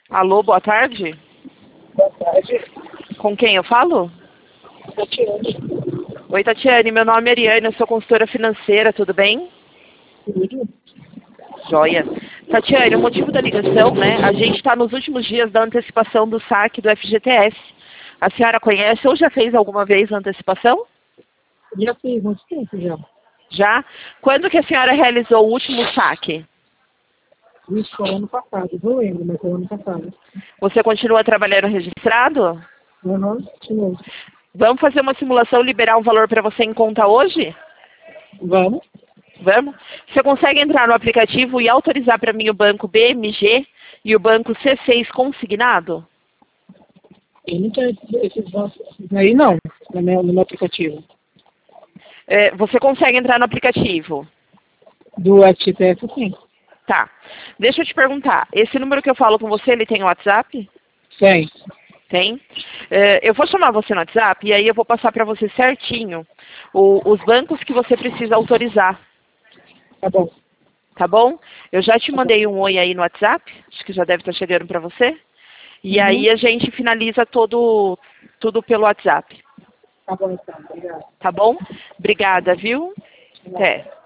Alô, boa tarde. Boa tarde. Com quem eu falo? Tatiane. Oi, Tatiane. Meu nome é Ariane, eu sou consultora financeira, tudo bem? Tudo? Joia. Tatiane, o motivo da ligação, né? A gente está nos últimos dias da antecipação do saque do FGTS. A senhora conhece ou já fez alguma vez a antecipação? Já fiz muito tempo já. Já? Quando que a senhora realizou o último saque? Isso foi ano passado, não lembro, mas foi ano passado. Você continua trabalhando registrado? Continua. Vamos fazer uma simulação e liberar um valor para você em conta hoje? Vamos? Vamos? Você consegue entrar no aplicativo e autorizar para mim o banco BMG e o banco C6 consignado? Eu não tenho esses bancos aí não, no meu aplicativo. Você consegue entrar no aplicativo? Do FGTS, sim. Tá. Deixa eu te perguntar. Esse número que eu falo com você, ele tem WhatsApp? Tem. Tem. Eu vou chamar você no WhatsApp e aí eu vou passar para você certinho os bancos que você precisa autorizar. Tá bom. Tá bom? Eu já te mandei um oi aí no WhatsApp. Acho que já deve estar chegando para você. E aí a gente finaliza tudo pelo WhatsApp. Tá bom então, obrigado. Tá bom? Obrigada, viu? Até.